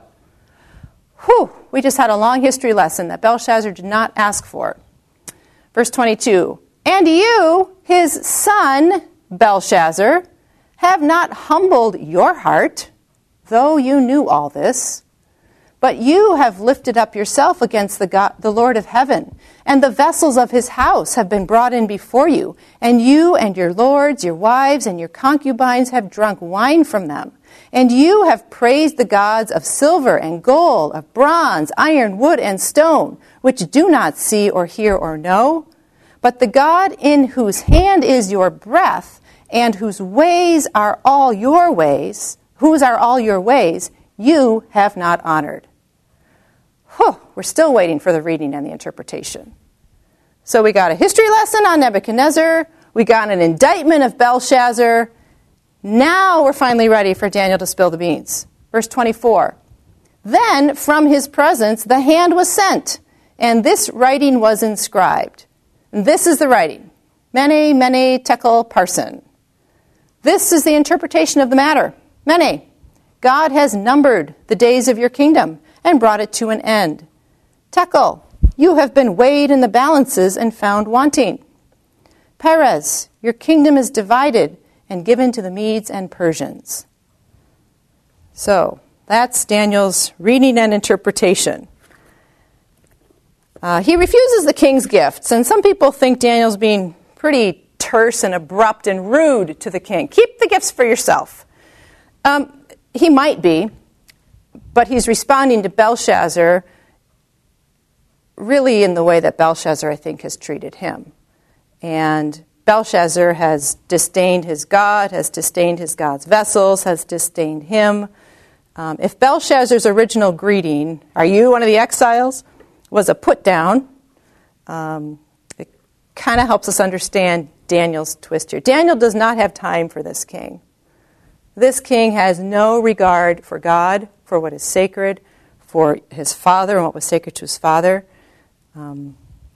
Whew, we just had a long history lesson that Belshazzar did not ask for. Verse twenty-two, "And you, his son, Belshazzar, have not humbled your heart, though you knew all this. But you have lifted up yourself against the God, the Lord of heaven, and the vessels of his house have been brought in before you, and you and your lords, your wives, and your concubines have drunk wine from them. And you have praised the gods of silver and gold, of bronze, iron, wood, and stone, which do not see or hear or know. But the God in whose hand is your breath, and whose ways are all your ways, whose are all your ways, you have not honored." Whew, we're still waiting for the reading and the interpretation. So we got a history lesson on Nebuchadnezzar. We got an indictment of Belshazzar. Now we're finally ready for Daniel to spill the beans. Verse twenty-four. "Then from his presence the hand was sent, and this writing was inscribed." And this is the writing. Mene, Mene, Tekel, Parsin. This is the interpretation of the matter. Mene, God has numbered the days of your kingdom and brought it to an end. Tekel, you have been weighed in the balances and found wanting. Perez, your kingdom is divided, and given to the Medes and Persians. So, that's Daniel's reading and interpretation. Uh, he refuses the king's gifts, and some people think Daniel's being pretty terse and abrupt and rude to the king. Keep the gifts for yourself. Um, he might be, but he's responding to Belshazzar really in the way that Belshazzar, I think, has treated him. And Belshazzar has disdained his God, has disdained his God's vessels, has disdained him. Um, if Belshazzar's original greeting, "Are you one of the exiles?" was a put down, um, it kind of helps us understand Daniel's twist here. Daniel does not have time for this king. This king has no regard for God, for what is sacred, for his father and what was sacred to his father. Um,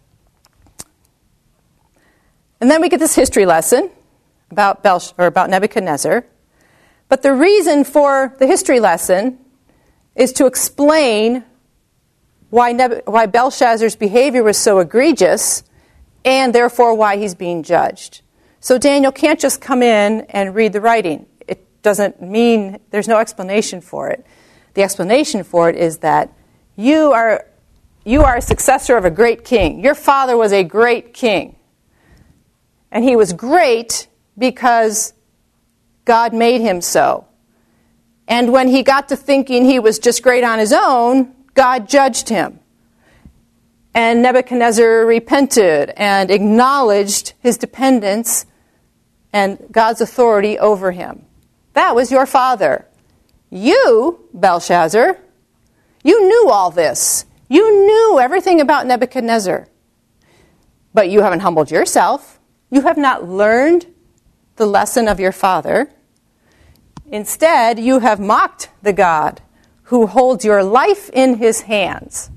and then we get this history lesson about Belsh- or about Nebuchadnezzar. But the reason for the history lesson is to explain why, Neb- why Belshazzar's behavior was so egregious, and therefore why he's being judged. So Daniel can't just come in and read the writing. It doesn't mean, there's no explanation for it. The explanation for it is that you are, you are a successor of a great king. Your father was a great king. And he was great because God made him so. And when he got to thinking he was just great on his own, God judged him. And Nebuchadnezzar repented and acknowledged his dependence and God's authority over him. That was your father. You, Belshazzar, you knew all this. You knew everything about Nebuchadnezzar. But you haven't humbled yourself. You have not learned the lesson of your father. Instead, you have mocked the God who holds your life in his hands.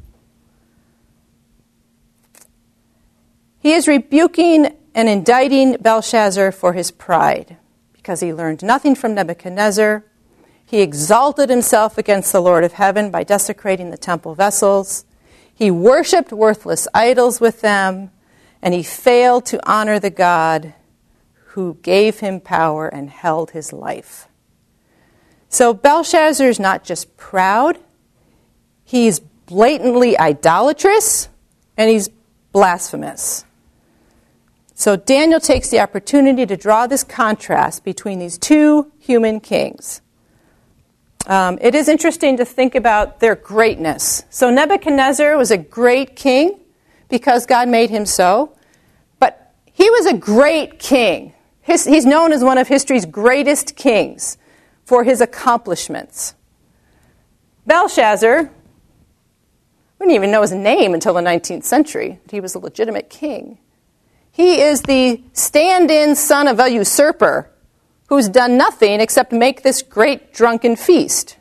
He is rebuking and indicting Belshazzar for his pride, because he learned nothing from Nebuchadnezzar. He exalted himself against the Lord of heaven by desecrating the temple vessels. He worshipped worthless idols with them, and he failed to honor the God who gave him power and held his life. So Belshazzar is not just proud, he's blatantly idolatrous, and he's blasphemous. So Daniel takes the opportunity to draw this contrast between these two human kings. Um, it is interesting to think about their greatness. So Nebuchadnezzar was a great king because God made him so, but he was a great king. His, he's known as one of history's greatest kings for his accomplishments. Belshazzar, we didn't even know his name until the nineteenth century. He was a legitimate king. He is the stand-in son of a usurper who's done nothing except make this great drunken feast.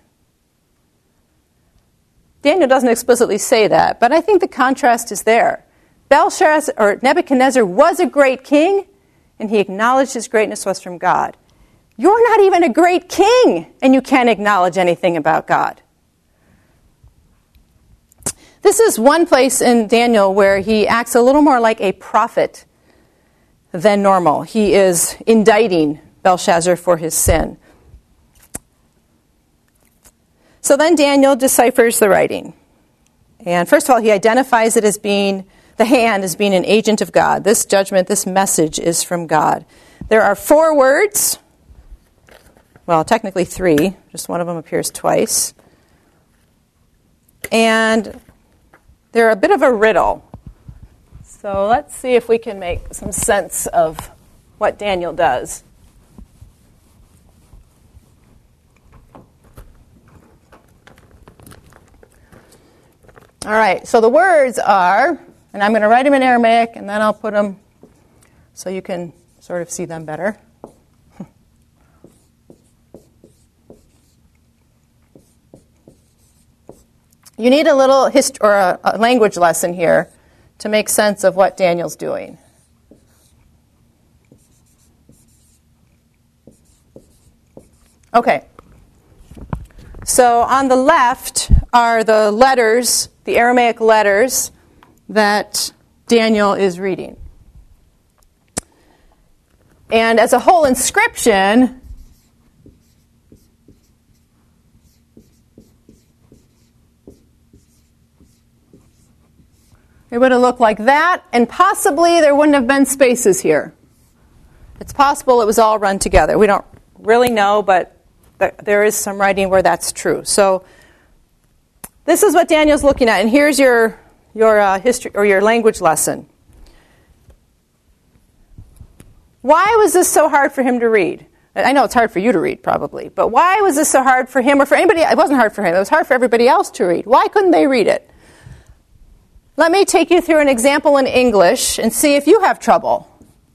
Daniel doesn't explicitly say that, but I think the contrast is there. Belshazzar, or Nebuchadnezzar, was a great king, and he acknowledged his greatness was from God. You're not even a great king, and you can't acknowledge anything about God. This is one place in Daniel where he acts a little more like a prophet than normal. He is indicting Belshazzar for his sin. So then Daniel deciphers the writing. And first of all, he identifies it as being, the hand as being an agent of God. This judgment, this message is from God. There are four words. Well, technically three. Just one of them appears twice. And they're a bit of a riddle. So let's see if we can make some sense of what Daniel does. All right, so the words are, and I'm going to write them in Aramaic, and then I'll put them so you can sort of see them better. You need a little hist- or a, a language lesson here to make sense of what Daniel's doing. Okay. So on the left are the letters, the Aramaic letters that Daniel is reading. And as a whole inscription, it would have looked like that, and possibly there wouldn't have been spaces here. It's possible it was all run together. We don't really know, but th- there is some writing where that's true. So this is what Daniel's looking at, and here's your your uh, history or your language lesson. Why was this so hard for him to read? I know it's hard for you to read, probably, but why was this so hard for him or for anybody? It wasn't hard for him. It was hard for everybody else to read. Why couldn't they read it? Let me take you through an example in English and see if you have trouble.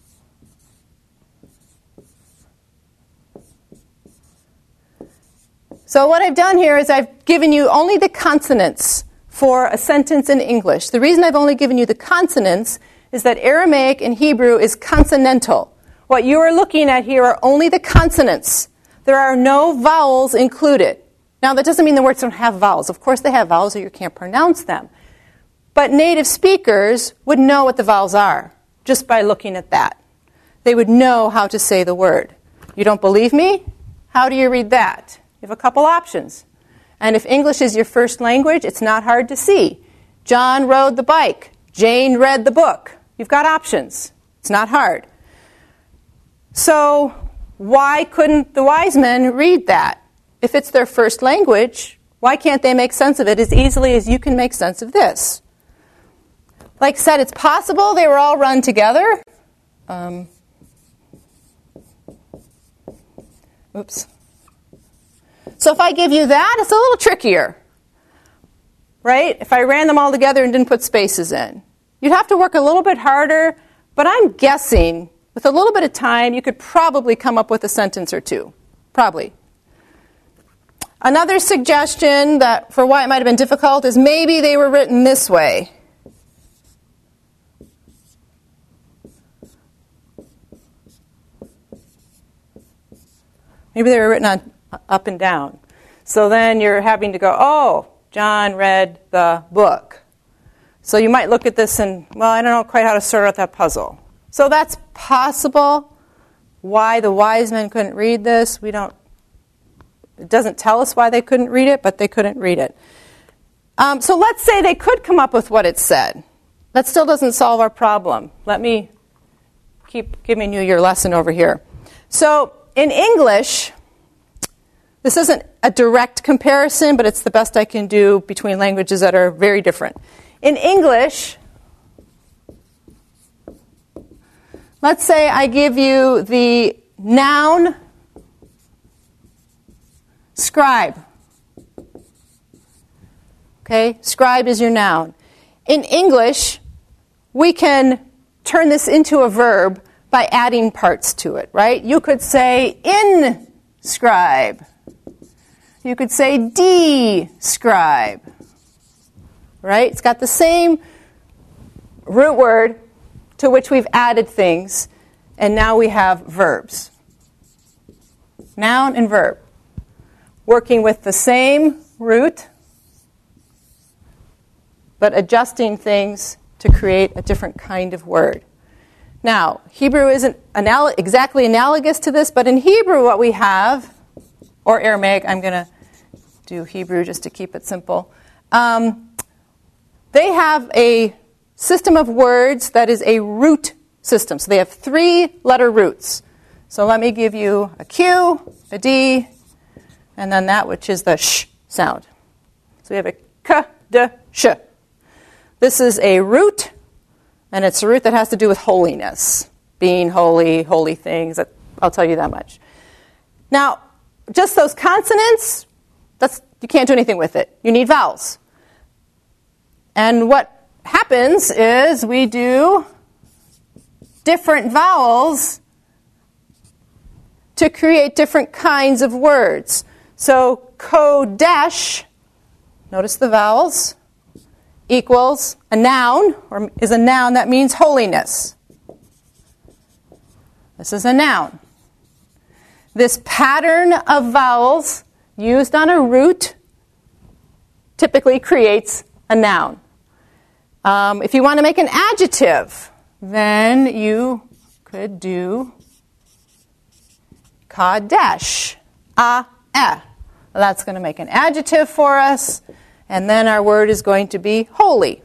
So what I've done here is I've given you only the consonants for a sentence in English. The reason I've only given you the consonants is that Aramaic and Hebrew is consonantal. What you are looking at here are only the consonants. There are no vowels included. Now, that doesn't mean the words don't have vowels. Of course they have vowels or you can't pronounce them. But native speakers would know what the vowels are just by looking at that. They would know how to say the word. You don't believe me? How do you read that? You have a couple options. And if English is your first language, it's not hard to see. John rode the bike. Jane read the book. You've got options. It's not hard. So why couldn't the wise men read that? If it's their first language, why can't they make sense of it as easily as you can make sense of this? Like I said, it's possible they were all run together. Um, oops. So if I give you that, it's a little trickier, right? If I ran them all together and didn't put spaces in. You'd have to work a little bit harder, but I'm guessing with a little bit of time, you could probably come up with a sentence or two. Probably. Another suggestion that for why it might have been difficult is maybe they were written this way. Maybe they were written on up and down. So then you're having to go, oh, John read the book. So you might look at this and, well, I don't know quite how to sort out that puzzle. So that's possible. Why the wise men couldn't read this, we don't, it doesn't tell us why they couldn't read it, but they couldn't read it. Um, so let's say they could come up with what it said. That still doesn't solve our problem. Let me keep giving you your lesson over here. So in English, this isn't a direct comparison, but it's the best I can do between languages that are very different. In English, let's say I give you the noun scribe. Okay, scribe is your noun. In English, we can turn this into a verb by adding parts to it, right? You could say inscribe. You could say describe, right? It's got the same root word to which we've added things, and now we have verbs. Noun and verb. Working with the same root, but adjusting things to create a different kind of word. Now, Hebrew isn't anal- exactly analogous to this, but in Hebrew what we have, or Aramaic, I'm going to do Hebrew just to keep it simple, um, they have a system of words that is a root system. So they have three letter roots. So let me give you a Q, a D, and then that which is the sh sound. So we have a k, d, sh. This is a root, and it's a root that has to do with holiness, being holy, holy things. I'll tell you that much. Now, just those consonants, that's you can't do anything with it. You need vowels. And what happens is we do different vowels to create different kinds of words. So kodesh, notice the vowels, equals a noun, or is a noun that means holiness. This is a noun. This pattern of vowels used on a root typically creates a noun. Um, if you want to make an adjective, then you could do Kadesh. Ah, eh. That's going to make an adjective for us. And then our word is going to be holy.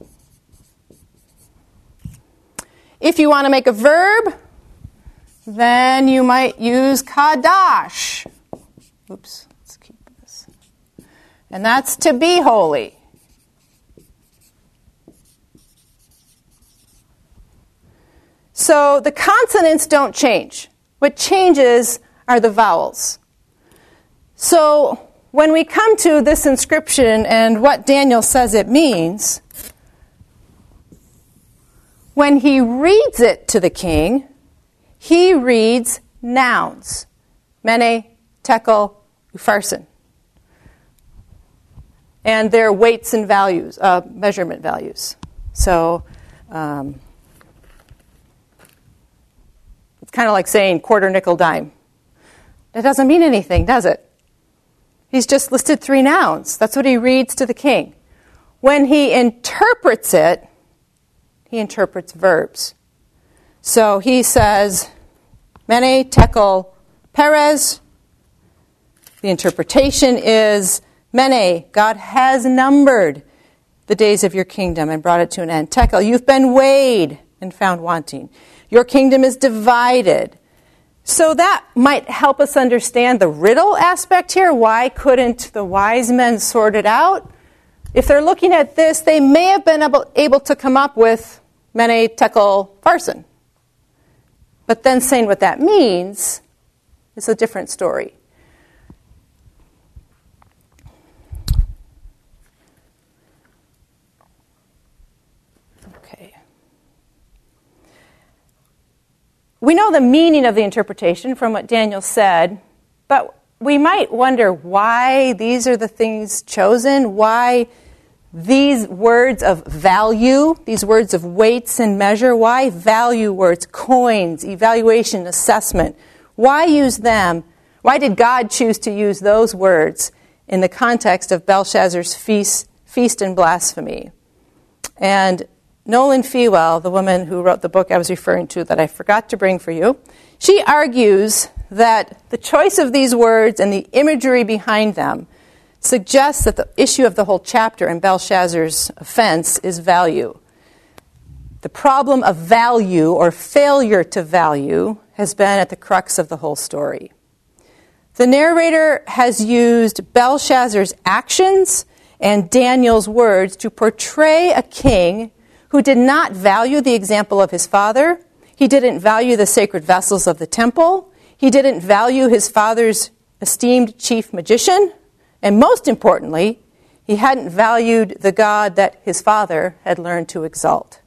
If you want to make a verb, then you might use kadash. Oops, let's keep this. And that's to be holy. So the consonants don't change. What changes are the vowels. So when we come to this inscription and what Daniel says it means, when he reads it to the king, he reads nouns. Mene, tekel, upharsin. And their weights and values, uh, measurement values. So um, it's kind of like saying quarter, nickel, dime. That doesn't mean anything, does it? He's just listed three nouns. That's what he reads to the king. When he interprets it, he interprets verbs. So he says, Mene, tekel, Perez. The interpretation is, Mene, God has numbered the days of your kingdom and brought it to an end. Tekel, you've been weighed and found wanting. Your kingdom is divided. So that might help us understand the riddle aspect here. Why couldn't the wise men sort it out? If they're looking at this, they may have been able, able to come up with Mene, tekel, upharsin. But then saying what that means is a different story. Okay. We know the meaning of the interpretation from what Daniel said, but we might wonder why these are the things chosen, why these words of value, these words of weights and measure, why value words, coins, evaluation, assessment, why use them? Why did God choose to use those words in the context of Belshazzar's feast, feast and blasphemy? And Nolan Fewell, the woman who wrote the book I was referring to that I forgot to bring for you, she argues that the choice of these words and the imagery behind them suggests that the issue of the whole chapter in Belshazzar's offense is value. The problem of value or failure to value has been at the crux of the whole story. The narrator has used Belshazzar's actions and Daniel's words to portray a king who did not value the example of his father. He didn't value the sacred vessels of the temple. He didn't value his father's esteemed chief magician. And most importantly, he hadn't valued the God that his father had learned to exalt.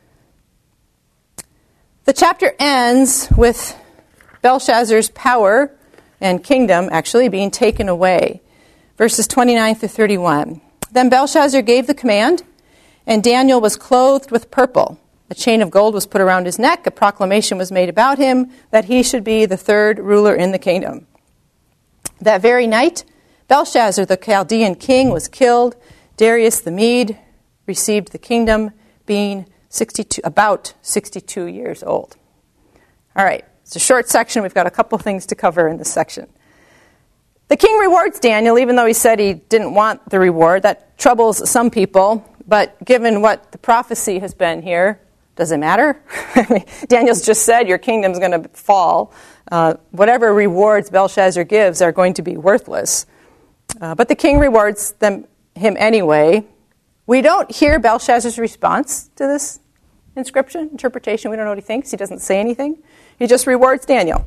The chapter ends with Belshazzar's power and kingdom actually being taken away. Verses twenty-nine through thirty-one. Then Belshazzar gave the command, and Daniel was clothed with purple. A chain of gold was put around his neck. A proclamation was made about him that he should be the third ruler in the kingdom. That very night, Belshazzar, the Chaldean king, was killed. Darius the Mede received the kingdom, being sixty-two, about sixty-two years old. All right, it's a short section. We've got a couple things to cover in this section. The king rewards Daniel, even though he said he didn't want the reward. That troubles some people, but given what the prophecy has been here, does it matter? I mean, Daniel's just said your kingdom's going to fall. Uh, whatever rewards Belshazzar gives are going to be worthless. Uh, but the king rewards them him anyway. We don't hear Belshazzar's response to this inscription, interpretation. We don't know what he thinks. He doesn't say anything. He just rewards Daniel.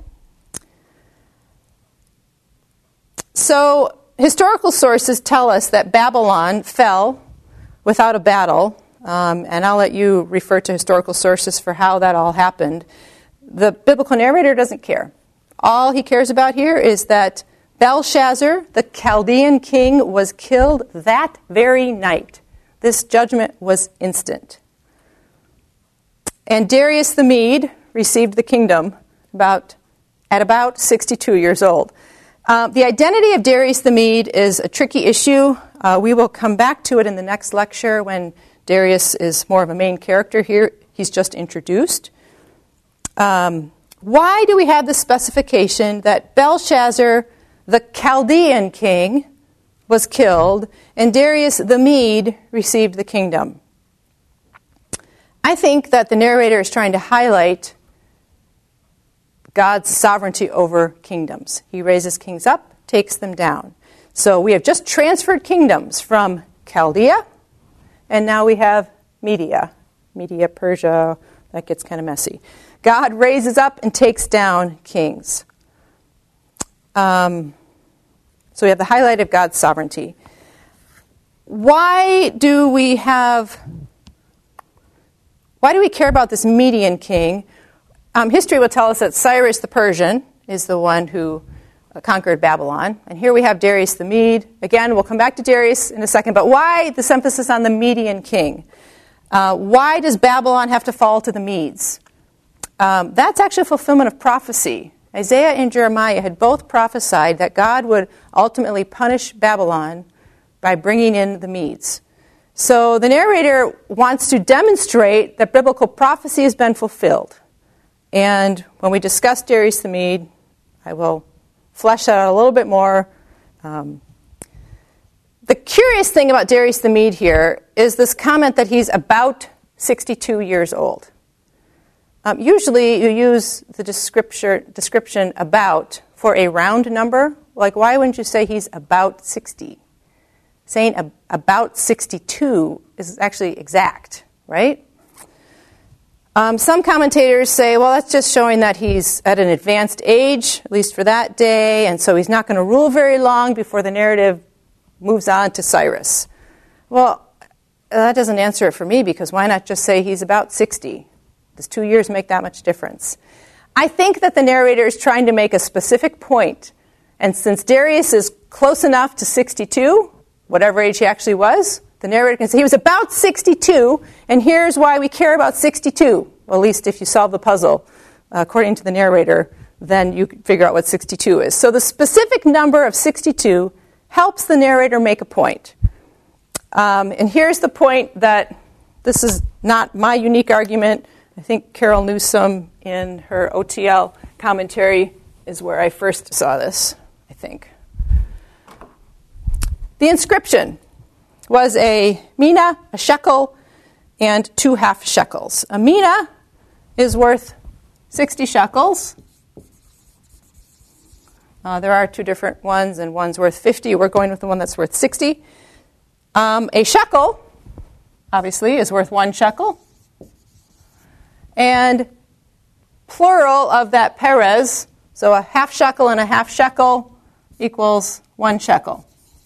So historical sources tell us that Babylon fell without a battle, um, and I'll let you refer to historical sources for how that all happened. The biblical narrator doesn't care. All he cares about here is that Belshazzar, the Chaldean king, was killed that very night. This judgment was instant. And Darius the Mede received the kingdom about at about sixty-two years old. Uh, the identity of Darius the Mede is a tricky issue. Uh, we will come back to it in the next lecture when Darius is more of a main character here. He's just introduced. Um, why do we have the specification that Belshazzar, the Chaldean king, was killed and Darius the Mede received the kingdom? I think that the narrator is trying to highlight God's sovereignty over kingdoms. He raises kings up, takes them down. So we have just transferred kingdoms from Chaldea, and now we have Media. Media, Persia, that gets kind of messy. God raises up and takes down kings. Um, so we have the highlight of God's sovereignty. Why do we have... Why do we care about this Median king? Um, history will tell us that Cyrus the Persian is the one who uh, conquered Babylon. And here we have Darius the Mede. Again, we'll come back to Darius in a second. But why this emphasis on the Median king? Uh, why does Babylon have to fall to the Medes? Um, that's actually a fulfillment of prophecy. Isaiah and Jeremiah had both prophesied that God would ultimately punish Babylon by bringing in the Medes. So the narrator wants to demonstrate that biblical prophecy has been fulfilled. And when we discuss Darius the Mede, I will flesh that out a little bit more. Um, the curious thing about Darius the Mede here is this comment that he's about sixty-two years old. Um, usually you use the description, description about for a round number. Like, why wouldn't you say he's about sixty? Saying ab- about sixty-two is actually exact, right? Um, some commentators say, well, that's just showing that he's at an advanced age, at least for that day, and so he's not going to rule very long before the narrative moves on to Cyrus. Well, that doesn't answer it for me, because why not just say he's about sixty? Does two years make that much difference? I think that the narrator is trying to make a specific point, and since Darius is close enough to sixty-two, whatever age he actually was, the narrator can say he was about sixty-two, and here's why we care about sixty-two. Well, at least if you solve the puzzle, uh, according to the narrator, then you can figure out what sixty-two is. So the specific number of sixty-two helps the narrator make a point. Um, and here's the point that this is not my unique argument. I think Carol Newsom in her O T L commentary is where I first saw this, I think. The inscription was a mina, a shekel, and two half shekels. A mina is worth sixty shekels. Uh, there are two different ones, and one's worth fifty. We're going with the one that's worth sixty. Um, a shekel, obviously, is worth one shekel. And plural of that perez, so a half shekel and a half shekel equals one shekel.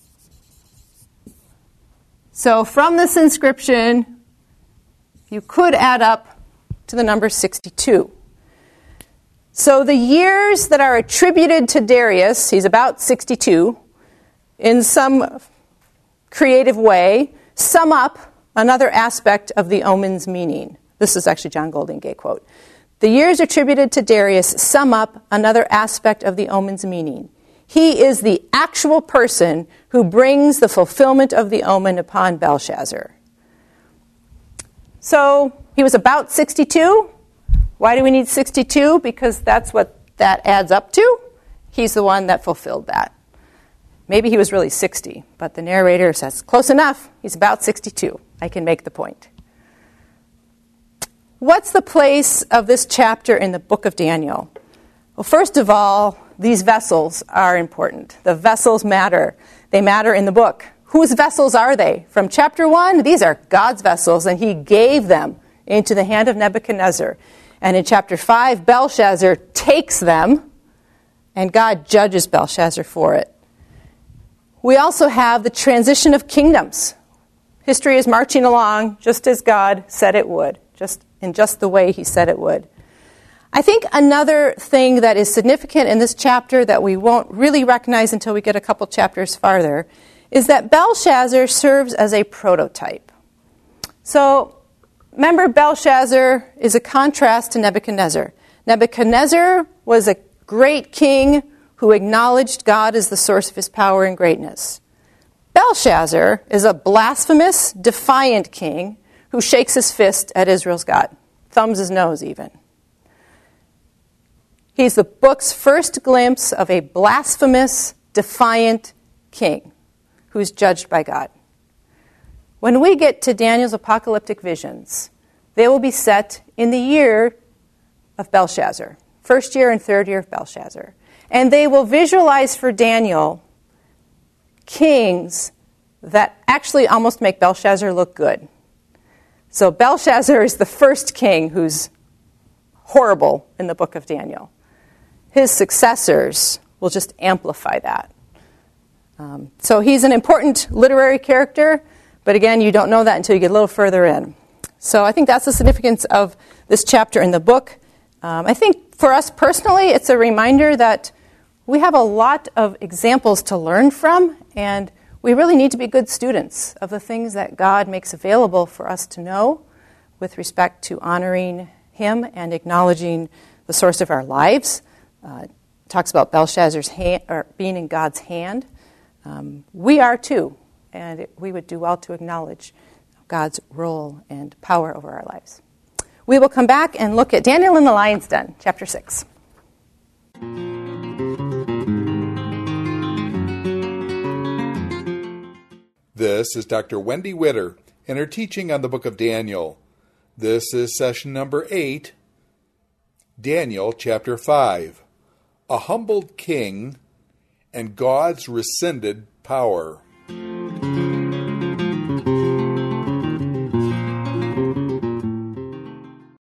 So from this inscription, you could add up to the number sixty-two. So the years that are attributed to Darius, he's about sixty-two, in some creative way, sum up another aspect of the omen's meaning. This is actually John Goldingay quote. The years attributed to Darius sum up another aspect of the omen's meaning. He is the actual person who brings the fulfillment of the omen upon Belshazzar. So he was about sixty-two. Why do we need sixty-two? Because that's what that adds up to. He's the one that fulfilled that. Maybe he was really sixty, but the narrator says, close enough. He's about sixty-two. I can make the point. What's the place of this chapter in the book of Daniel? Well, first of all, these vessels are important. The vessels matter. They matter in the book. Whose vessels are they? From chapter one, these are God's vessels, and he gave them into the hand of Nebuchadnezzar. And in chapter five, Belshazzar takes them, and God judges Belshazzar for it. We also have the transition of kingdoms. History is marching along just as God said it would, just in just the way he said it would. I think another thing that is significant in this chapter that we won't really recognize until we get a couple chapters farther is that Belshazzar serves as a prototype. So, remember, Belshazzar is a contrast to Nebuchadnezzar. Nebuchadnezzar was a great king who acknowledged God as the source of his power and greatness. Belshazzar is a blasphemous, defiant king who shakes his fist at Israel's God, thumbs his nose even. He's the book's first glimpse of a blasphemous, defiant king who's judged by God. When we get to Daniel's apocalyptic visions, they will be set in the year of Belshazzar, first year and third year of Belshazzar. And they will visualize for Daniel kings that actually almost make Belshazzar look good. So Belshazzar is the first king who's horrible in the book of Daniel. His successors will just amplify that. Um, so he's an important literary character, but again, you don't know that until you get a little further in. So I think that's the significance of this chapter in the book. Um, I think for us personally, it's a reminder that we have a lot of examples to learn from, and we really need to be good students of the things that God makes available for us to know with respect to honoring Him and acknowledging the source of our lives. Uh, it talks about Belshazzar's hand, or being in God's hand. Um, we are too, and it, we would do well to acknowledge God's role and power over our lives. We will come back and look at Daniel in the Lion's Den, chapter six. This is Doctor Wendy Witter and her teaching on the book of Daniel. This is session number eight, Daniel chapter five, a humbled king and God's rescinded power.